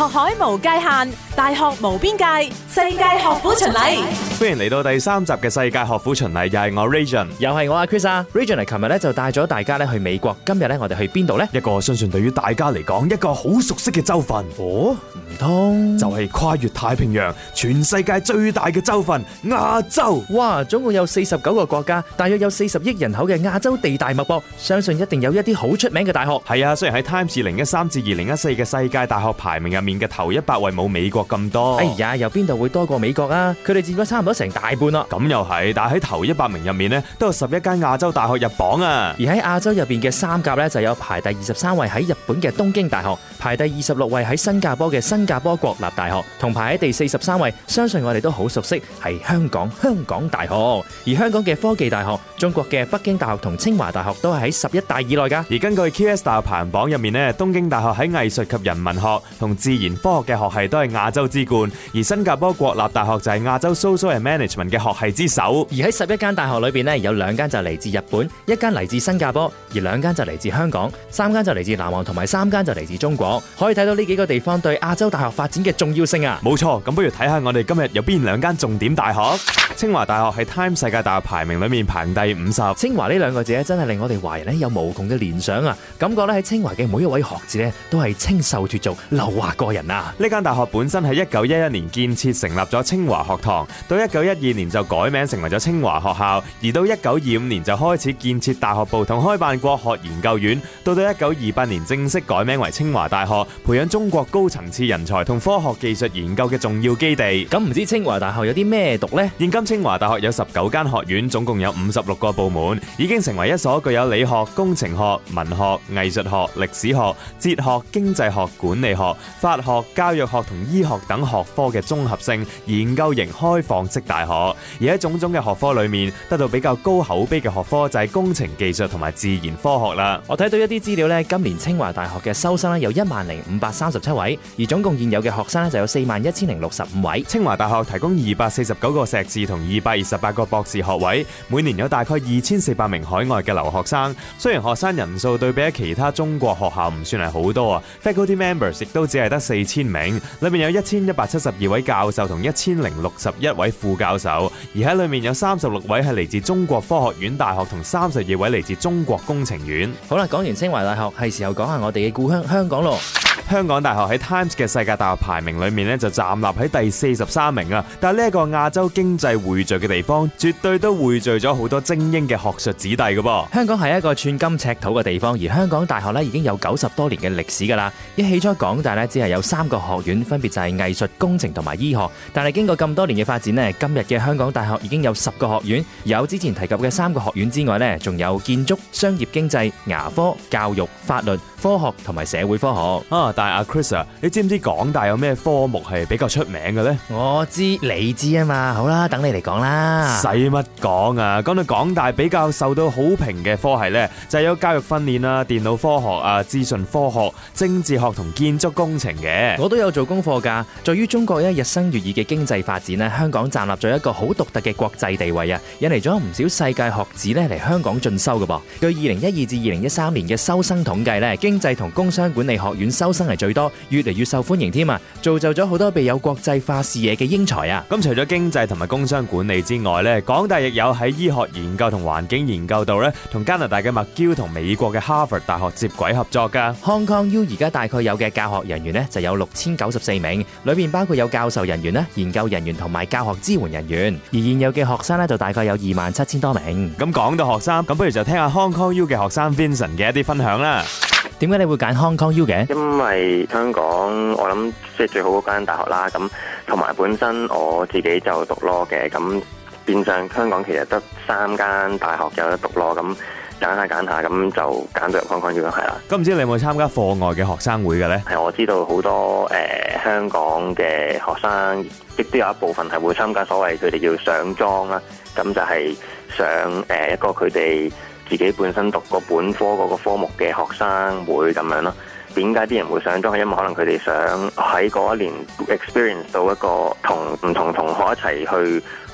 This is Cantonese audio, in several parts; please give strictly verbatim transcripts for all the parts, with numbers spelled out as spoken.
學海無界限，大學無邊界，世界學府巡禮。 歡迎嚟到第三集嘅世界學府巡禮，又係我 Region， 又係我阿 Chris 啊 Region 嚟，琴日咧就帶咗大家咧去美國，今日咧我哋去邊度呢？ 一個相信對於大家嚟講一個好熟悉嘅州份。 哦，唔通就係跨越太平洋，全世界最大嘅州份亞洲。 哇，總共有四十九個國家，大約有四十億人口嘅亞洲地大物博，相信一定有一啲好出名嘅大學。 係啊，雖然喺 Times 二零一三至二零一四嘅世界大學排名入面嘅頭一百位冇美國咁多。 哎呀，又邊度會多過美國啊？佢哋佔咗差唔多成大半啦。 咁又係，但係喺頭一百名入面呢，都有十一間亞洲大學入榜啊。 而喺亞洲入邊嘅三甲呢，就有排第二十三位喺日本嘅東京大學，排第二十六位喺新加坡嘅新加坡國立大學，同排喺第四十三位，相信我哋都好熟悉，係香港香港大學。而香港嘅科技大學、中國嘅北京大學同清華大學都係喺十一大以內㗎。 而根據 Q S 大學排行榜入面呢，東京大學喺藝術及人文學同自然科學嘅學系都係亞洲之冠，而新加坡國立大學就係亞洲 Social and Management 嘅學系之首。 而喺十一間大學裏邊呢，有兩間就嚟自日本，一間嚟自新加坡，而兩間就嚟自香港，三間就嚟自南韓，同埋三間就嚟自中國。可以睇到呢幾個地方對亞洲大學發展嘅重要性啊！ 冇錯，咁不如睇下我哋今日有邊兩間重點大學。清華大學喺 Time 世界大學排名裏面排第五十。 清華呢兩個字咧，真係令我哋華人咧有無窮嘅聯想啊！感覺咧喺清華嘅每一位學子咧，都係清秀脫俗、留華過人啊！ 呢間大學本身喺一九一一年建設成立咗清華學堂，到一九一二年就改名成為咗清華學校，而到一九二五年就開始建設大學部同開辦國學研究院，到到一九二八年正式改名為清華大學，培養中國高層次人才同科學技術研究嘅重要基地。 咁唔知清華大學有啲咩讀呢？ 現今清華大學有十九間學院，總共有五十六個部門，已經成為一所具有理學、工程學、文學、藝術學、歷史學、哲學、經濟學、管理學、法學、教育學同醫學等學科嘅綜合性研究型開放式大學。而喺種種嘅學科裏面，得到比較高口碑嘅學科就係工程技術同埋自然科學啦。 我睇到一啲資料呢，今年清華大學嘅收生有一萬零五百三十七位，而總共現有嘅學生就有四萬一千零六十五位。 清華大學提供二百四十九個碩士同二百二十八個博士學位，每年有大概二千四百名海外嘅留學生。雖然學生人數對比起其他中國學校唔算係好多啊 ，faculty members 亦都只係得四千名，裏面有一千一百七十二位教授同一千零六十一位副教授，而喺裏面有三十六位係嚟自中國科學院大學同三十二位嚟自中國工程院。 好啦，講完清華大學，係時候講下我哋嘅故鄉香港咯。 香港大學喺 Times 嘅世界大學排名裏面咧就站立喺第四十三名啊！但係呢一個亞洲經濟匯聚嘅地方，絕對都匯聚咗好多精英嘅學術子弟㗎噃。 香港係一個寸金尺土嘅地方，而香港大學咧已經有九十多年嘅歷史㗎啦。一起初港大咧只係有三個學院，分別就係藝術、工程同埋醫學。但係經過咁多年嘅發展呢，今日嘅香港大學已經有十個學院，有之前提及嘅三個學院之外呢，仲有建築、商業經濟、牙科、教育、法律、科學同埋社會科學啊！但係阿 Chris 啊，你知唔知港大有咩科目係比較出名嘅呢？ 我知，你知啊嘛。好啦，等你嚟講啦。 使乜講啊？講到港大比較受到好評嘅科系呢，就係有教育訓練啊、電腦科學啊、資訊科學、政治學同建築工程嘅。 我都有做功課㗎。在於中國一日新月異嘅經濟發展呢，香港站立咗一個好獨特嘅國際地位啊，引嚟咗唔少世界學子呢嚟香港進修㗎噃。據二零一二至二零一三年嘅收生統計呢，經濟同工商管理學院收生係最多，越嚟越受歡迎添啊，造就咗好多備有國際化視野嘅英才啊！ 咁除咗經濟同埋工商管理之外咧，港大亦有喺醫學研究同環境研究度咧，同加拿大嘅麥嬌同美國嘅哈佛大學接軌合作噶。 Hong Kong U 而家大概有嘅教學人員咧就有六千九十四名，裏邊包括有教授人員啦、研究人員同埋教學支援人員，而現有嘅學生咧就大概有二萬七千多名。 咁講到學生，咁不如就聽下 Hong Kong U 嘅學生 Vincent 嘅一啲分享啦。 點解你會揀 Hong Kong U 嘅？ 因為香港我諗即係最好嗰間大學啦，咁同埋本身我自己就讀 law 嘅，咁變相香港其實得三間大學有得讀 law，咁揀下揀下咁就揀到入 Hong Kong U 係啦。 咁唔知你有冇參加課外嘅學生會嘅呢？ 係我知道好多誒、呃、香港嘅學生，亦都有一部分係會參加所謂佢哋叫上莊啦，咁就係上誒、呃、一個佢哋自己本身讀個本科嗰個科目嘅學生會咁樣咯。點解啲人會上莊？係因為可能佢哋想喺嗰一年 experience 到一個同唔同同學一齊去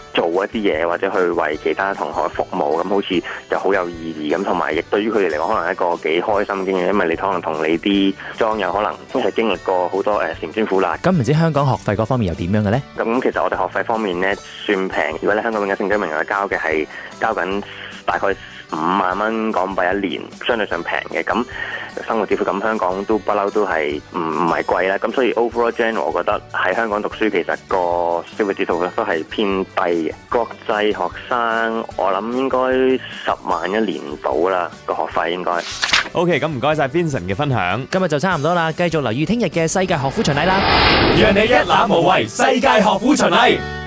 做一啲嘢，或者去為其他同學服務，咁好似就好有意義咁，同埋亦對於佢哋嚟講，可能係一個幾開心嘅經驗，因為你可能同你啲莊友可能都係經歷過好多誒甜酸苦辣。 咁唔知香港學費嗰方面又點樣嘅呢？ 咁其實我哋學費方面呢，算平，如果你香港永久性居民嘅交嘅係交緊大概五萬蚊港幣一年，相對上平嘅。咁生活指數咁香港都不嬲都係唔唔係貴啦。咁所以 overall general 我覺得喺香港讀書其實個消費指數都係偏低嘅。國際學生我諗應該十萬一年到啦，個學費應該。 OK， 咁唔該晒 Vincent 嘅分享。 今日就差唔多啦，繼續留意聽日嘅世界學府巡禮啦。 讓你一覽無遺，世界學府巡禮。